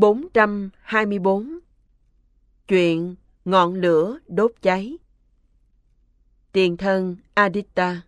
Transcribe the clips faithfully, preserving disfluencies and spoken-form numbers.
bốn trăm hai mươi bốn. Chuyện ngọn lửa đốt cháy. Tiền thân Aditta.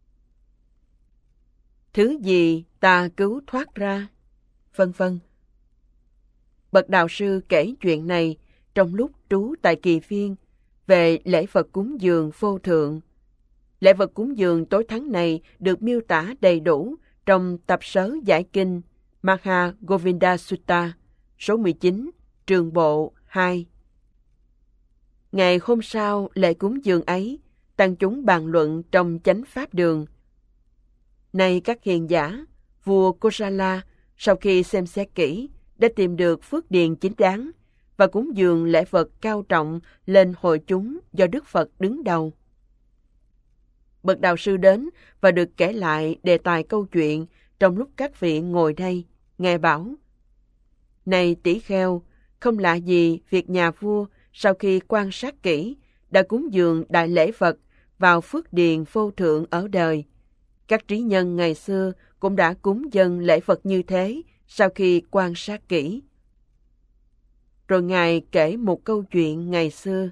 Thứ gì ta cứu thoát ra, vân vân. Bậc đạo sư kể chuyện này trong lúc trú tại Kỳ Viên về lễ vật cúng dường vô thượng. Lễ vật cúng dường tối thắng này được miêu tả đầy đủ trong tập sớ giải kinh Maha Govinda Sutta, số mười chín, trường bộ hai. Ngày hôm sau lễ cúng dường ấy, tăng chúng bàn luận trong chánh pháp đường. Này các hiền giả, vua Kosala sau khi xem xét kỹ đã tìm được phước điền chính đáng và cúng dường lễ vật cao trọng lên hội chúng do Đức Phật đứng đầu. Bậc đạo sư đến và được kể lại đề tài câu chuyện trong lúc các vị ngồi đây, Ngài bảo: Này tỷ kheo, không lạ gì việc nhà vua sau khi quan sát kỹ đã cúng dường đại lễ vật vào phước điền vô thượng ở đời. Các trí nhân ngày xưa cũng đã cúng dâng lễ vật như thế sau khi quan sát kỹ. Rồi Ngài kể một câu chuyện ngày xưa.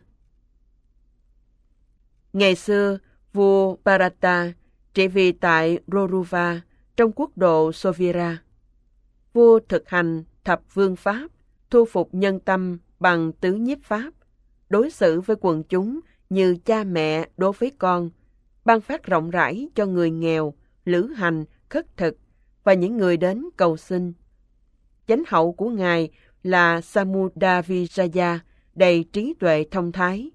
Ngày xưa, vua Bharata trị vì tại Roruva trong quốc độ Sovira. Vua thực hành thập vương pháp, thu phục nhân tâm bằng tứ nhiếp pháp, đối xử với quần chúng như cha mẹ đối với con, ban phát rộng rãi cho người nghèo, lữ hành, khất thực và những người đến cầu xin. Chánh hậu của Ngài là Samudavijaya, đầy trí tuệ thông thái.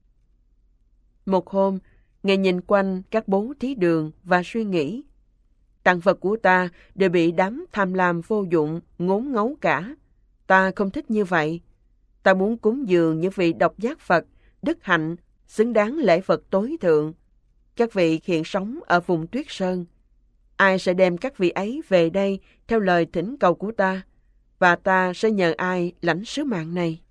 Một hôm, Ngài nhìn quanh các bố thí đường và suy nghĩ: tặng vật của ta đều bị đám tham lam vô dụng ngốn ngấu cả. Ta không thích như vậy. Ta muốn cúng dường những vị độc giác Phật, đức hạnh, xứng đáng lễ vật tối thượng. Các vị hiện sống ở vùng Tuyết Sơn. Ai sẽ đem các vị ấy về đây theo lời thỉnh cầu của ta, và ta sẽ nhờ ai lãnh sứ mạng này?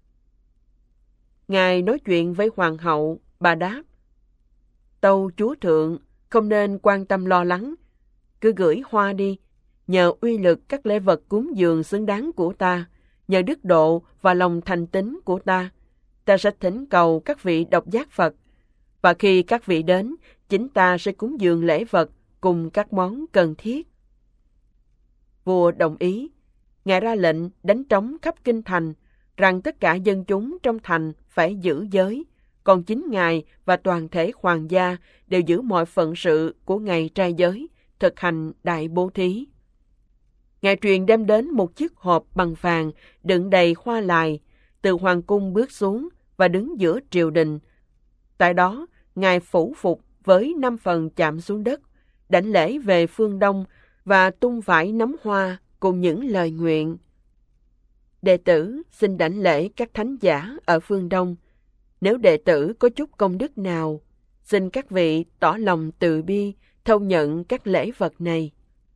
Ngài nói chuyện với hoàng hậu, bà đáp: Tâu chúa thượng, không nên quan tâm lo lắng. Cứ gửi hoa đi, nhờ uy lực các lễ vật cúng dường xứng đáng của ta, nhờ đức độ và lòng thành tín của ta, ta sẽ thỉnh cầu các vị độc giác Phật. Và khi các vị đến, chính ta sẽ cúng dường lễ vật cùng các món cần thiết. Vua đồng ý. Ngài ra lệnh đánh trống khắp kinh thành, rằng tất cả dân chúng trong thành phải giữ giới, còn chính Ngài và toàn thể hoàng gia đều giữ mọi phận sự của ngày trai giới, thực hành đại bố thí. Ngài truyền đem đến một chiếc hộp bằng vàng đựng đầy hoa lài, từ hoàng cung bước xuống và đứng giữa triều đình. Tại đó, Ngài phủ phục với năm phần chạm xuống đất, đảnh lễ về phương Đông và tung vải nắm hoa cùng những lời nguyện. Đệ tử xin đảnh lễ các thánh giả ở phương Đông. Nếu đệ tử có chút công đức nào, xin các vị tỏ lòng từ bi, thâu nhận các lễ vật này.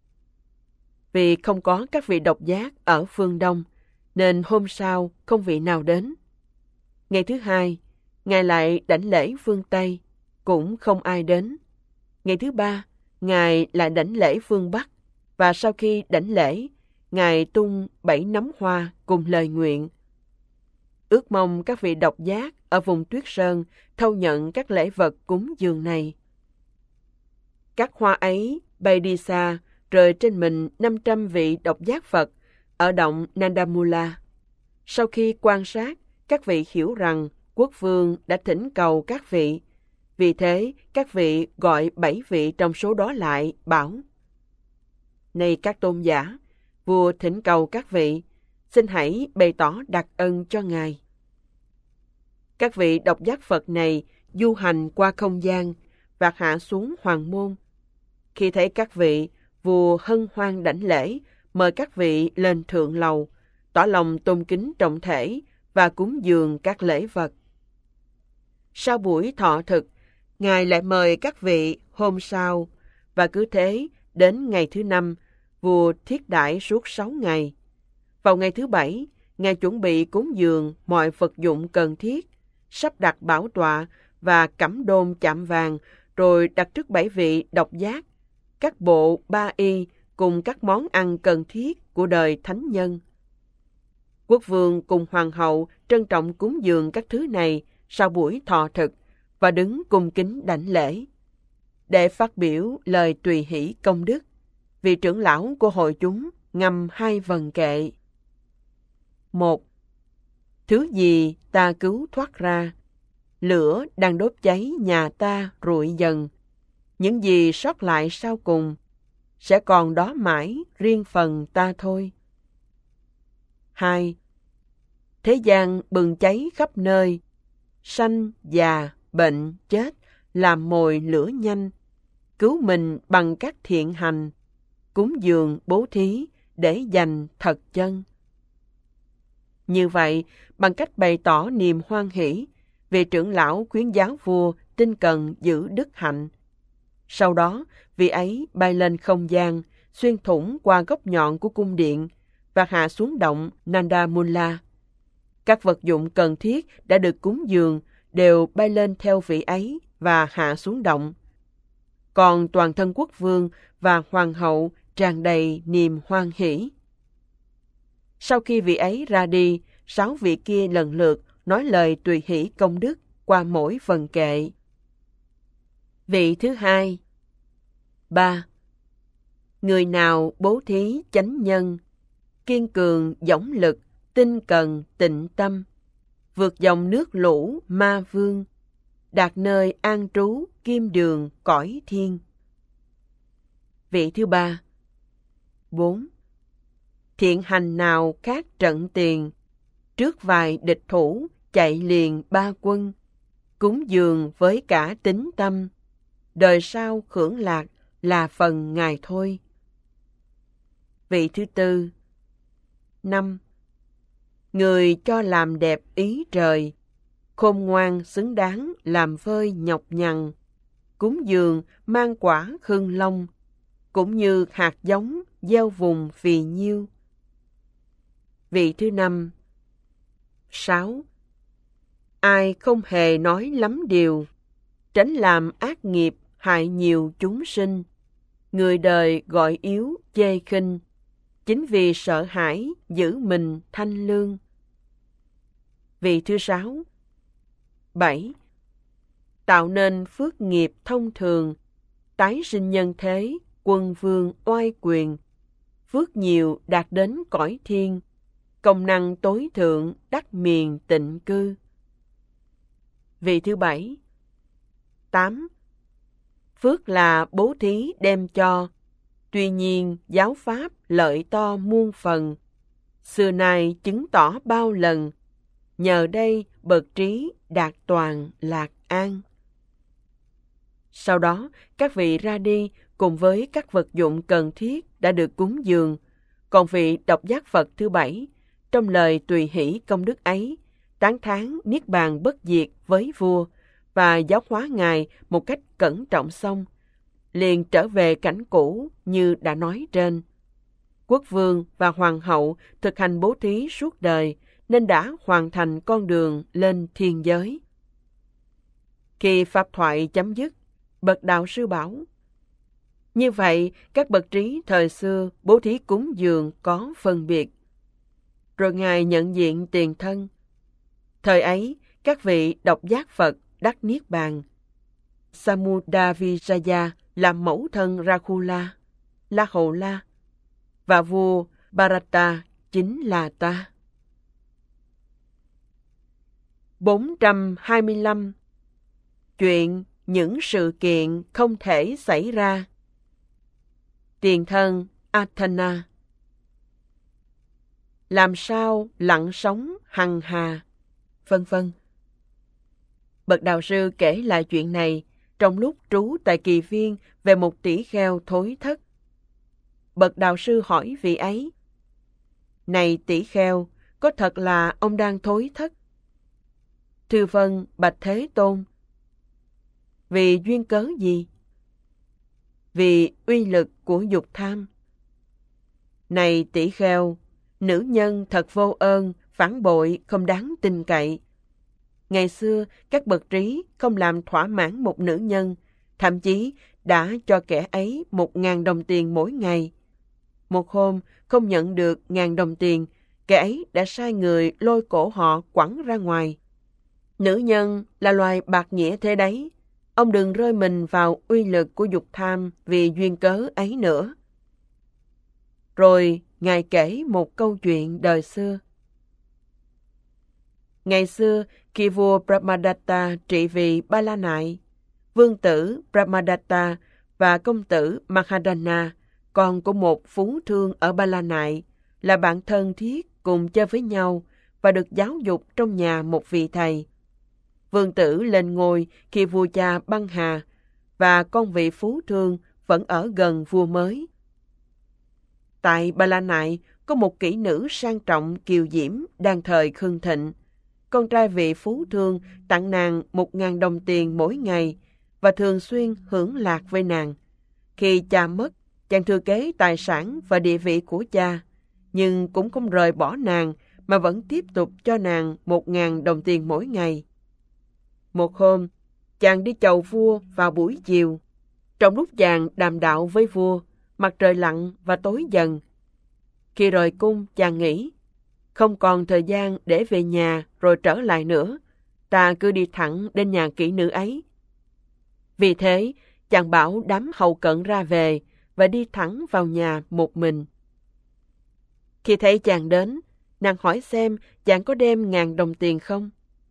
Vì không có các vị độc giác ở phương Đông, nên hôm sau không vị nào đến. Ngày thứ hai, Ngài lại đảnh lễ phương Tây, cũng không ai đến. Ngày thứ ba, Ngài lại đảnh lễ phương Bắc, và sau khi đảnh lễ, Ngài tung bảy nắm hoa cùng lời nguyện. Ước mong các vị độc giác ở vùng Tuyết Sơn thâu nhận các lễ vật cúng dường này. Các hoa ấy bay đi xa, rơi trên mình năm trăm vị độc giác Phật ở động Nandamula. Sau khi quan sát, các vị hiểu rằng quốc vương đã thỉnh cầu các vị. Vì thế, các vị gọi bảy vị trong số đó lại, bảo: Này các tôn giả, vua thỉnh cầu các vị, xin hãy bày tỏ đặc ân cho Ngài. Các vị độc giác Phật này du hành qua không gian và hạ xuống hoàng môn. Khi thấy các vị, vua hân hoan đảnh lễ, mời các vị lên thượng lầu, tỏ lòng tôn kính trọng thể và cúng dường các lễ vật. Sau buổi thọ thực, Ngài lại mời các vị hôm sau, và cứ thế đến ngày thứ năm, vua thiết đãi suốt sáu ngày. Vào ngày thứ bảy, Ngài chuẩn bị cúng dường mọi vật dụng cần thiết, sắp đặt bảo tọa và cẩm đôn chạm vàng, rồi đặt trước bảy vị độc giác các bộ ba y cùng các món ăn cần thiết của đời thánh nhân. Quốc vương cùng hoàng hậu trân trọng cúng dường các thứ này sau buổi thọ thực và đứng cung kính đảnh lễ. Để phát biểu lời tùy hỷ công đức, vị trưởng lão của hội chúng ngâm hai vần kệ. Một. Thứ gì ta cứu thoát ra, lửa đang đốt cháy nhà ta rụi dần, những gì sót lại sau cùng sẽ còn đó mãi riêng phần ta thôi. Hai. Thế gian bừng cháy khắp nơi, sanh, già, bệnh, chết, làm mồi lửa nhanh, cứu mình bằng các thiện hành, cúng dường bố thí để dành thật chân. Như vậy, bằng cách bày tỏ niềm hoan hỷ, vị trưởng lão khuyến giáo vua tinh cần giữ đức hạnh. Sau đó, vị ấy bay lên không gian, xuyên thủng qua góc nhọn của cung điện và hạ xuống động Nanda Mula. Các vật dụng cần thiết đã được cúng dường đều bay lên theo vị ấy và hạ xuống động. Còn toàn thân quốc vương và hoàng hậu tràn đầy niềm hoan hỷ. Sau khi vị ấy ra đi, sáu vị kia lần lượt nói lời tùy hỷ công đức qua mỗi phần kệ. Vị thứ hai. Ba. Người nào bố thí chánh nhân, kiên cường dõng lực, tinh cần tịnh tâm, vượt dòng nước lũ ma vương, đạt nơi an trú kim đường cõi thiên. Vị thứ ba. Bốn. Thiện hành nào khác trận tiền, trước vài địch thủ chạy liền ba quân, cúng dường với cả tín tâm, đời sau hưởng lạc là phần ngài thôi. Vị thứ tư. Năm. Người cho làm đẹp ý trời, khôn ngoan xứng đáng làm phơi nhọc nhằn, cúng dường mang quả hưng long, cũng như hạt giống gieo vùng phì nhiêu. Vị thứ năm. Sáu. Ai không hề nói lắm điều, tránh làm ác nghiệp hại nhiều chúng sinh, người đời gọi yếu chê khinh, chính vì sợ hãi giữ mình thanh lương. Vị thứ sáu. Bảy. Tạo nên phước nghiệp thông thường, tái sinh nhân thế, quân vương oai quyền, phước nhiều đạt đến cõi thiên, công năng tối thượng đắc miền tịnh cư. Vị thứ bảy. Tám. Phước là bố thí đem cho, tuy nhiên giáo pháp lợi to muôn phần, xưa nay chứng tỏ bao lần, nhờ đây bậc trí đạt toàn lạc an. Sau đó, các vị ra đi cùng với các vật dụng cần thiết đã được cúng dường, còn vị độc giác Phật thứ bảy, trong lời tùy hỷ công đức ấy, tán thán niết bàn bất diệt với vua và giáo hóa ngài một cách cẩn trọng xong, liền trở về cảnh cũ như đã nói trên. Quốc vương và hoàng hậu thực hành bố thí suốt đời nên đã hoàn thành con đường lên thiên giới. Khi pháp thoại chấm dứt, bậc đạo sư bảo: như vậy, các bậc trí thời xưa bố thí cúng dường có phân biệt. Rồi ngài nhận diện tiền thân. Thời ấy, các vị độc giác Phật đắc niết bàn. Samudavijaya làm mẫu thân Rakula, La Hầu La, và vua Bharata chính là ta. bốn trăm hai mươi lăm. Chuyện những sự kiện không thể xảy ra. Tiền thân Athena. Làm sao lặng sống hằng hà, vân vân. Bậc đạo sư kể lại chuyện này trong lúc trú tại kỳ viên về một tỷ kheo thối thất. Bậc đạo sư hỏi vị ấy: này tỷ kheo, có thật là ông đang thối thất? Thưa vâng, bạch Thế Tôn. Vì duyên cớ gì? Vì uy lực của dục tham. Này tỷ kheo, nữ nhân thật vô ơn, phản bội, không đáng tin cậy. Ngày xưa, các bậc trí không làm thỏa mãn một nữ nhân, thậm chí đã cho kẻ ấy một ngàn đồng tiền mỗi ngày. Một hôm không nhận được ngàn đồng tiền, kẻ ấy đã sai người lôi cổ họ quẳng ra ngoài. Nữ nhân là loài bạc nghĩa thế đấy. Ông đừng rơi mình vào uy lực của dục tham vì duyên cớ ấy nữa. Rồi Ngài kể một câu chuyện đời xưa. Ngày xưa, khi vua Brahmadatta trị vì Ba La Nại, vương tử Brahmadatta và công tử Mahadana, con của một phú thương ở Ba La Nại, là bạn thân thiết cùng chơi với nhau và được giáo dục trong nhà một vị thầy. Vương tử lên ngôi khi vua cha băng hà, và con vị phú thương vẫn ở gần vua mới. Tại Ba La Nại có một kỹ nữ sang trọng kiều diễm đang thời hưng thịnh. Con trai vị phú thương tặng nàng một ngàn đồng tiền mỗi ngày và thường xuyên hưởng lạc với nàng. Khi cha mất, chàng thừa kế tài sản và địa vị của cha, nhưng cũng không rời bỏ nàng mà vẫn tiếp tục cho nàng một ngàn đồng tiền mỗi ngày. Một hôm, chàng đi chầu vua vào buổi chiều. Trong lúc chàng đàm đạo với vua, mặt trời lặn và tối dần. Khi rời cung, chàng nghĩ, không còn thời gian để về nhà rồi trở lại nữa, ta cứ đi thẳng đến nhà kỹ nữ ấy. Vì thế, chàng bảo đám hầu cận ra về và đi thẳng vào nhà một mình. Khi thấy chàng đến, nàng hỏi xem chàng có đem ngàn đồng tiền không.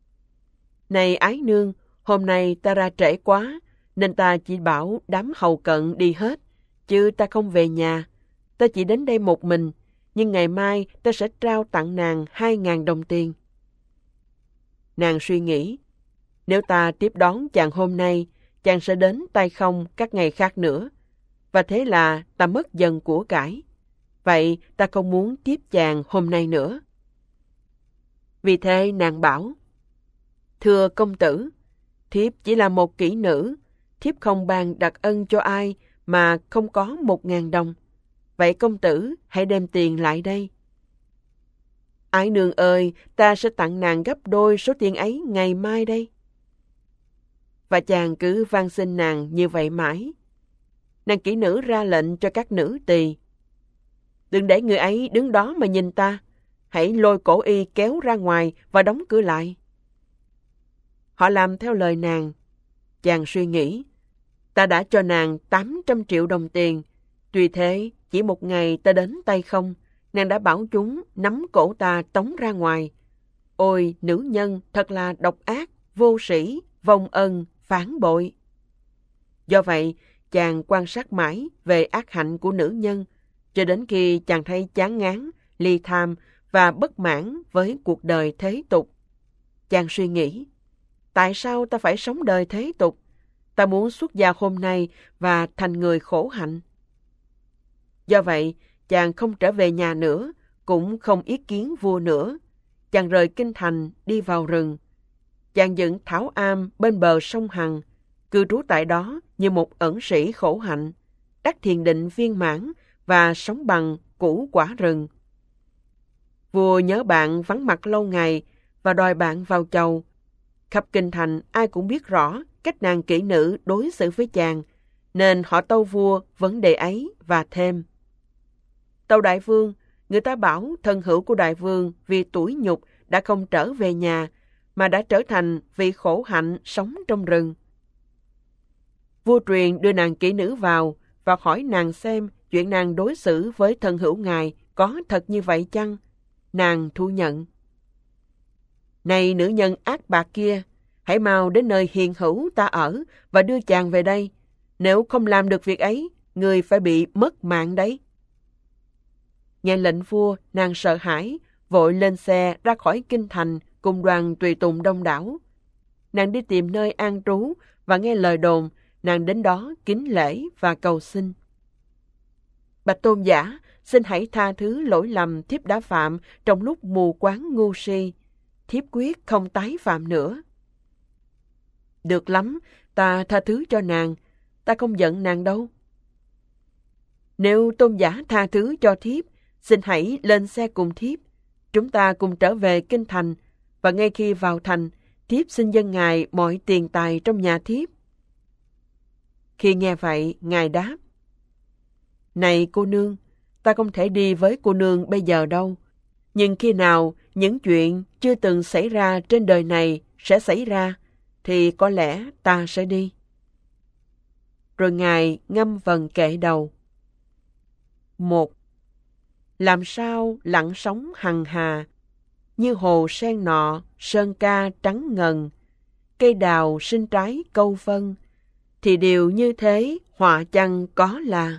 Này ái nương, hôm nay ta ra trễ quá, nên ta chỉ bảo đám hầu cận đi hết, chứ ta không về nhà. Ta chỉ đến đây một mình, nhưng ngày mai ta sẽ trao tặng nàng hai ngàn đồng tiền. Nàng suy nghĩ, nếu ta tiếp đón chàng hôm nay, chàng sẽ đến tay không các ngày khác nữa, và thế là ta mất dần của cải. Vậy ta không muốn tiếp chàng hôm nay nữa. Vì thế nàng bảo, thưa công tử, thiếp chỉ là một kỹ nữ, thiếp không bàn đặc ân cho ai mà không có một ngàn đồng. Vậy công tử hãy đem tiền lại đây. Ái nương ơi, ta sẽ tặng nàng gấp đôi số tiền ấy ngày mai đây. Và chàng cứ van xin nàng như vậy mãi. Nàng kỹ nữ ra lệnh cho các nữ tỳ, đừng để người ấy đứng đó mà nhìn ta, hãy lôi cổ y kéo ra ngoài và đóng cửa lại. Họ làm theo lời nàng. Chàng suy nghĩ, ta đã cho nàng tám trăm triệu đồng tiền, tuy thế chỉ một ngày ta đến tay không, nàng đã bảo chúng nắm cổ ta tống ra ngoài. Ôi nữ nhân thật là độc ác, vô sĩ, vong ân, phản bội. Do vậy, chàng quan sát mãi về ác hạnh của nữ nhân, cho đến khi chàng thấy chán ngán, ly tham và bất mãn với cuộc đời thế tục. Chàng suy nghĩ, tại sao ta phải sống đời thế tục? Ta muốn xuất gia hôm nay và thành người khổ hạnh. Do vậy, chàng không trở về nhà nữa, cũng không ý kiến vua nữa. Chàng rời kinh thành đi vào rừng. Chàng dựng thảo am bên bờ sông Hằng, cư trú tại đó như một ẩn sĩ khổ hạnh, đắc thiền định viên mãn và sống bằng củ quả rừng. Vua nhớ bạn vắng mặt lâu ngày và đòi bạn vào chầu. Khắp kinh thành ai cũng biết rõ cách nàng kỹ nữ đối xử với chàng, nên họ tâu vua vấn đề ấy và thêm. Tâu đại vương, người ta bảo thân hữu của đại vương vì tủi nhục đã không trở về nhà, mà đã trở thành vị khổ hạnh sống trong rừng. Vua truyền đưa nàng kỹ nữ vào và hỏi nàng xem chuyện nàng đối xử với thân hữu ngài có thật như vậy chăng? Nàng thu nhận. Này nữ nhân ác bạc kia, hãy mau đến nơi hiền hữu ta ở và đưa chàng về đây. Nếu không làm được việc ấy, người phải bị mất mạng đấy. Nghe lệnh vua, nàng sợ hãi, vội lên xe ra khỏi kinh thành cùng đoàn tùy tùng đông đảo. Nàng đi tìm nơi an trú và nghe lời đồn, nàng đến đó kính lễ và cầu xin. Bạch tôn giả, xin hãy tha thứ lỗi lầm thiếp đã phạm trong lúc mù quáng ngu si. Thiếp quyết không tái phạm nữa. Được lắm, ta tha thứ cho nàng, ta không giận nàng đâu. Nếu tôn giả tha thứ cho thiếp, xin hãy lên xe cùng thiếp. Chúng ta cùng trở về kinh thành, và ngay khi vào thành, thiếp xin dâng ngài mọi tiền tài trong nhà thiếp. Khi nghe vậy, ngài đáp: Này cô nương, ta không thể đi với cô nương bây giờ đâu. Nhưng khi nào những chuyện chưa từng xảy ra trên đời này sẽ xảy ra, thì có lẽ ta sẽ đi. Rồi Ngài ngâm vần kệ đầu. Một. Làm sao lặng sóng hằng hà, như hồ sen nọ, sơn ca trắng ngần, cây đào sinh trái câu phân, thì điều như thế họa chăng có là.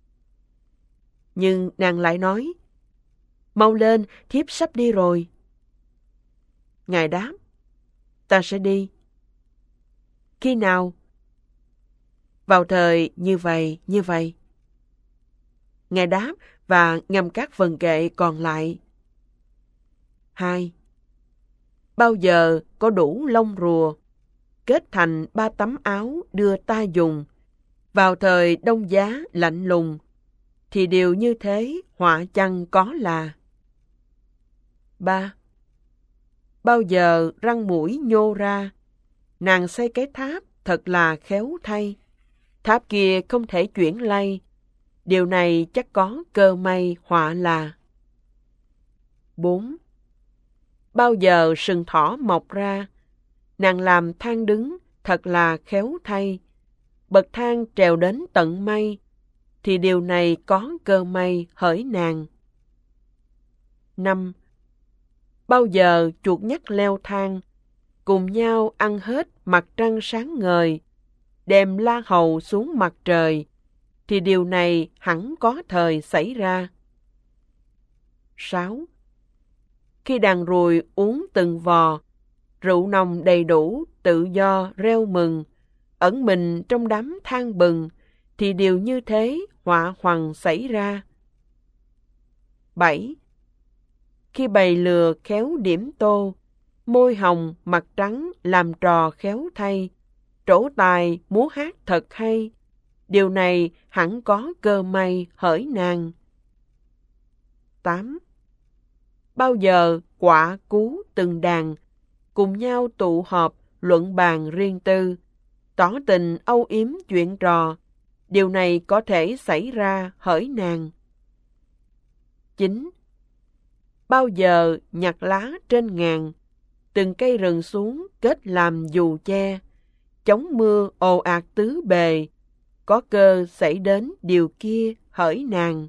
Nhưng nàng lại nói, mau lên, thiếp sắp đi rồi. Ngài đáp, ta sẽ đi. Khi nào? Vào thời như vậy, như vậy. Ngài đáp và ngâm các vần kệ còn lại. Hai. Bao giờ có đủ lông rùa, kết thành ba tấm áo đưa ta dùng, vào thời đông giá lạnh lùng, thì điều như thế họa chăng có là. Ba. Bao giờ răng mũi nhô ra, nàng xây cái tháp thật là khéo thay. Tháp kia không thể chuyển lay, điều này chắc có cơ may họa là. Bốn. Bao giờ sừng thỏ mọc ra, nàng làm thang đứng thật là khéo thay. Bậc thang trèo đến tận mây, thì điều này có cơ may hỡi nàng. Năm. Bao giờ chuột nhắt leo thang, cùng nhau ăn hết mặt trăng sáng ngời, đem la hầu xuống mặt trời, thì điều này hẳn có thời xảy ra. Sáu. Khi đàn ruồi uống từng vò, rượu nồng đầy đủ, tự do reo mừng, ẩn mình trong đám than bừng, thì điều như thế họa hoằng xảy ra. Bảy. Khi bày lừa khéo điểm tô, môi hồng mặt trắng làm trò khéo thay, trổ tài múa hát thật hay, điều này hẳn có cơ may hỡi nàng. Tám. Bao giờ quả cú từng đàn, cùng nhau tụ họp luận bàn riêng tư, tỏ tình âu yếm chuyện trò, điều này có thể xảy ra hỡi nàng. Chín. Bao giờ nhặt lá trên ngàn, từng cây rừng xuống kết làm dù che, chống mưa ồ ạt tứ bề, có cơ xảy đến điều kia hỡi nàng.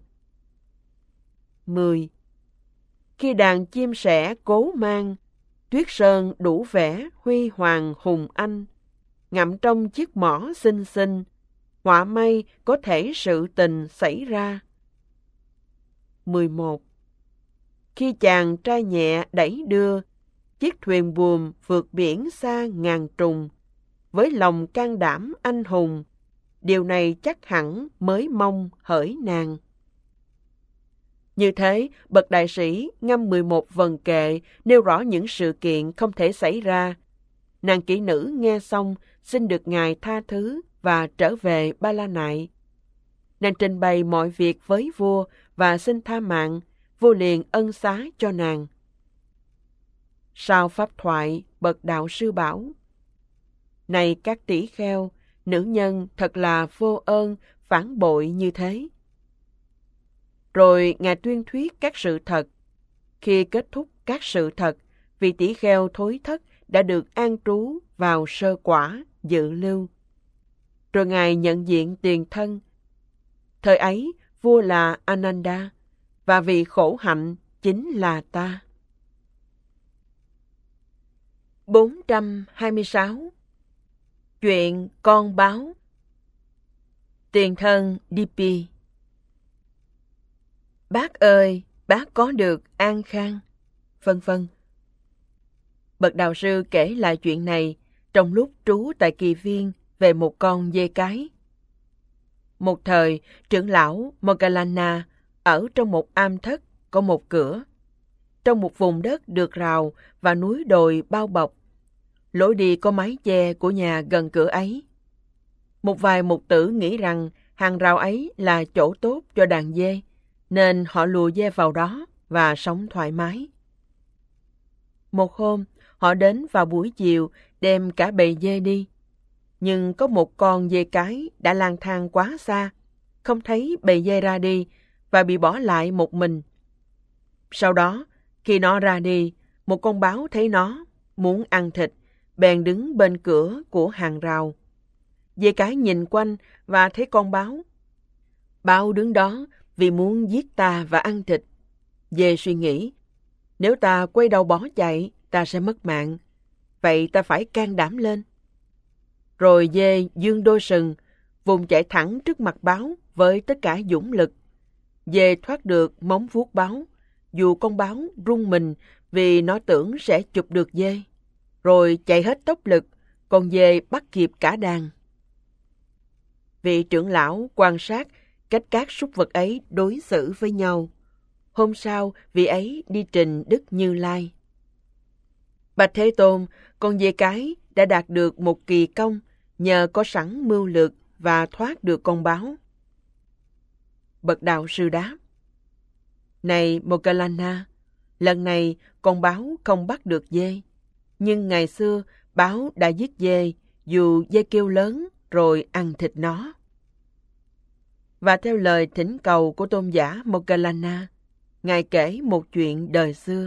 Mười. Khi đàn chim sẻ cố mang, tuyết sơn đủ vẻ huy hoàng hùng anh, ngậm trong chiếc mỏ xinh xinh, họa may có thể sự tình xảy ra. Mười một. Khi chàng trai nhẹ đẩy đưa, chiếc thuyền buồm vượt biển xa ngàn trùng, với lòng can đảm anh hùng, điều này chắc hẳn mới mong hỡi nàng. Như thế, bậc đại sĩ ngâm mười một vần kệ nêu rõ những sự kiện không thể xảy ra. Nàng kỹ nữ nghe xong xin được Ngài tha thứ và trở về Ba La Nại. Nàng trình bày mọi việc với vua và xin tha mạng, vua liền ân xá cho nàng. Sau pháp thoại, bậc đạo sư bảo: Này các tỷ kheo, nữ nhân thật là vô ơn, phản bội như thế. Rồi Ngài tuyên thuyết các sự thật. Khi kết thúc các sự thật, vị tỷ kheo thối thất đã được an trú vào sơ quả, dự lưu. Rồi Ngài nhận diện tiền thân. Thời ấy, vua là Ananda, và vị khổ hạnh chính là ta. bốn trăm hai mươi sáu. Chuyện con báo. Tiền thân Dipi. Bác ơi, bác có được an khang, vân vân. Bậc đạo sư kể lại chuyện này trong lúc trú tại kỳ viên về một con dê cái. Một thời, trưởng lão Moggallana ở trong một am thất có một cửa. Trong một vùng đất được rào và núi đồi bao bọc, lối đi có mái che của nhà gần cửa ấy. Một vài mục tử nghĩ rằng hàng rào ấy là chỗ tốt cho đàn dê, nên họ lùa dê vào đó và sống thoải mái. Một hôm, họ đến vào buổi chiều đem cả bầy dê đi. Nhưng có một con dê cái đã lang thang quá xa, không thấy bầy dê ra đi và bị bỏ lại một mình. Sau đó, Khi nó ra đi, một con báo thấy nó, muốn ăn thịt, bèn đứng bên cửa của hàng rào. Dê cái nhìn quanh và thấy con báo. Báo đứng đó vì muốn giết ta và ăn thịt. Dê suy nghĩ, nếu ta quay đầu bỏ chạy, ta sẽ mất mạng. Vậy ta phải can đảm lên. Rồi dê giương đôi sừng, vùng chạy thẳng trước mặt báo với tất cả dũng lực. Dê thoát được móng vuốt báo, dù con báo rung mình vì nó tưởng sẽ chụp được dê. Rồi chạy hết tốc lực, con dê bắt kịp cả đàn. Vị trưởng lão quan sát cách các súc vật ấy đối xử với nhau. Hôm sau, vị ấy đi trình Đức Như Lai. Bạch Thế Tôn, con dê cái đã đạt được một kỳ công nhờ có sẵn mưu lược và thoát được con báo. Bậc đạo sư đáp: Này Moggallana, lần này con báo không bắt được dê, nhưng ngày xưa báo đã giết dê dù dê kêu lớn rồi ăn thịt nó. Và theo lời thỉnh cầu của tôn giả Moggallana, Ngài kể một chuyện đời xưa.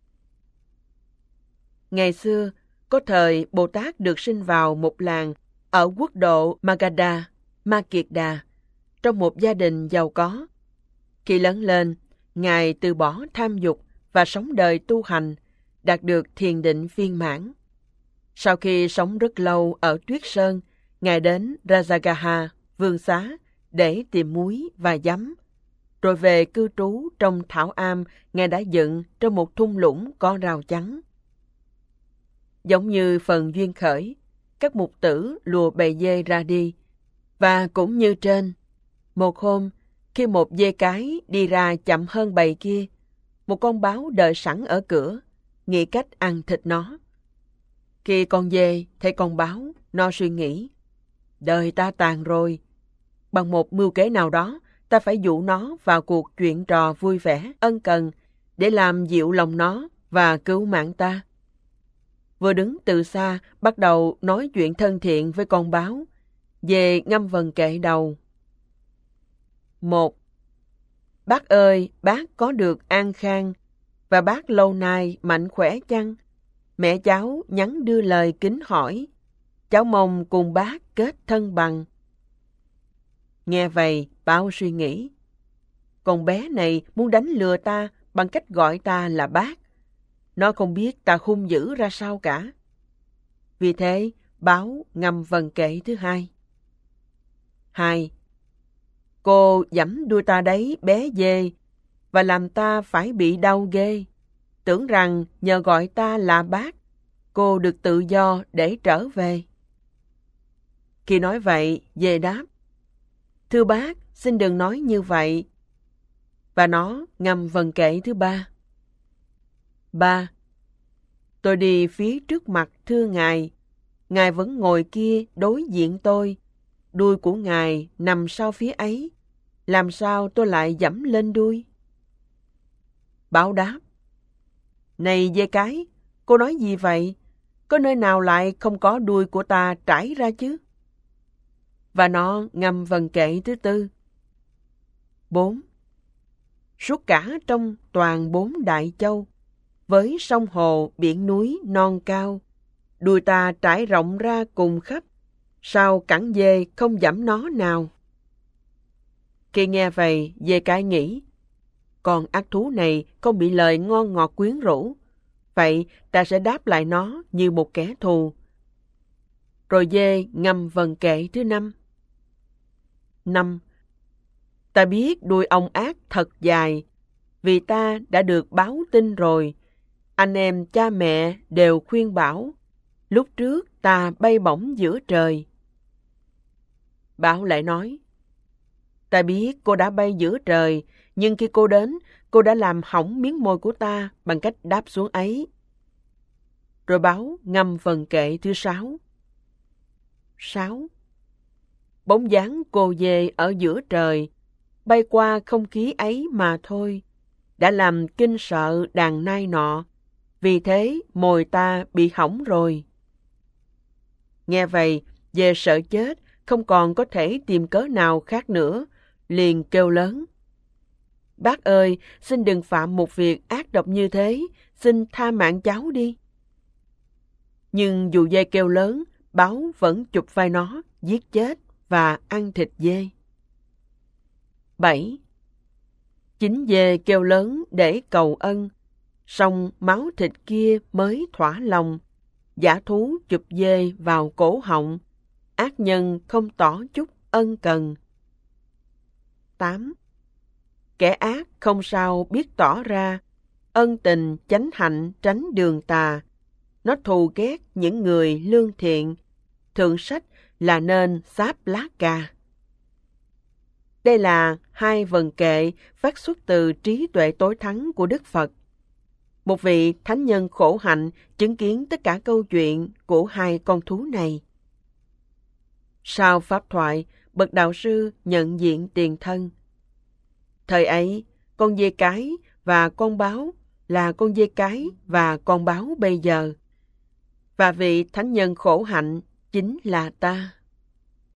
Ngày xưa, có thời Bồ Tát được sinh vào một làng ở quốc độ Magadha, Ma Kiệt Đà, trong một gia đình giàu có. Khi lớn lên, Ngài từ bỏ tham dục và sống đời tu hành, đạt được thiền định viên mãn. Sau khi sống rất lâu ở Tuyết Sơn, Ngài đến Rajagaha, Vương Xá, để tìm muối và giấm. Rồi về cư trú trong thảo am Ngài đã dựng trong một thung lũng có rào chắn. Giống như phần duyên khởi, các mục tử lùa bầy dê ra đi. Và cũng như trên, một hôm, khi một dê cái đi ra chậm hơn bầy kia, một con báo đợi sẵn ở cửa, nghĩ cách ăn thịt nó. Khi con dê thấy con báo, nó suy nghĩ, đời ta tàn rồi. Bằng một mưu kế nào đó, ta phải dụ nó vào cuộc chuyện trò vui vẻ, ân cần, để làm dịu lòng nó và cứu mạng ta. Vừa đứng từ xa, bắt đầu nói chuyện thân thiện với con báo, dê ngâm vần kệ đầu. Một. Bác ơi, bác có được an khang, và bác lâu nay mạnh khỏe chăng? Mẹ cháu nhắn đưa lời kính hỏi, cháu mong cùng bác kết thân bằng. Nghe vậy, báo suy nghĩ, con bé này muốn đánh lừa ta bằng cách gọi ta là bác. Nó không biết ta hung dữ ra sao cả. Vì thế, báo ngâm vần kệ thứ hai. Hai. Cô giẫm đuôi ta đấy bé dê, và làm ta phải bị đau ghê. Tưởng rằng nhờ gọi ta là bác, cô được tự do để trở về. Khi nói vậy, dê đáp, thưa bác, xin đừng nói như vậy. Và nó ngâm vần kệ thứ ba. Ba. Tôi đi phía trước mặt thưa ngài, ngài vẫn ngồi kia đối diện tôi, đuôi của ngài nằm sau phía ấy, làm sao tôi lại giẫm lên đuôi? Báo đáp, này dê cái, cô nói gì vậy? Có nơi nào lại không có đuôi của ta trải ra chứ? Và nó ngâm vần kệ thứ tư. Bốn. Suốt cả trong toàn bốn đại châu, với sông hồ, biển núi, non cao, đuôi ta trải rộng ra cùng khắp, sao cẳng dê không giẫm nó nào? Khi nghe vậy, dê cái nghĩ, con ác thú này không bị lời ngon ngọt quyến rũ, vậy ta sẽ đáp lại nó như một kẻ thù. Rồi dê ngâm vần kệ thứ năm. Năm. Ta biết đuôi ông ác thật dài, vì ta đã được báo tin rồi. Anh em cha mẹ đều khuyên bảo, lúc trước ta bay bổng giữa trời. Báo lại nói, ta biết cô đã bay giữa trời, nhưng khi cô đến, cô đã làm hỏng miếng môi của ta bằng cách đáp xuống ấy. Rồi báo ngâm vần kệ thứ sáu. Sáu. Bóng dáng cô dê ở giữa trời, bay qua không khí ấy mà thôi, đã làm kinh sợ đàn nai nọ, vì thế mồi ta bị hỏng rồi. Nghe vậy, dê sợ chết, không còn có thể tìm cớ nào khác nữa, liền kêu lớn. Bác ơi, xin đừng phạm một việc ác độc như thế, xin tha mạng cháu đi. Nhưng dù dê kêu lớn, báo vẫn chụp vai nó, giết chết và ăn thịt dê. bảy. Chính dê kêu lớn để cầu ân, song máu thịt kia mới thỏa lòng. Dã thú chụp dê vào cổ họng, ác nhân không tỏ chút ân cần. tám. Kẻ ác không sao biết tỏ ra, ân tình chánh hạnh tránh đường tà. Nó thù ghét những người lương thiện, thượng sách là nên xáp lá cà. Đây là hai vần kệ phát xuất từ trí tuệ tối thắng của Đức Phật. Một vị thánh nhân khổ hạnh chứng kiến tất cả câu chuyện của hai con thú này. Sau pháp thoại, bậc đạo sư nhận diện tiền thân. Thời ấy, con dê cái và con báo là con dê cái và con báo bây giờ. Và vị thánh nhân khổ hạnh chính là ta.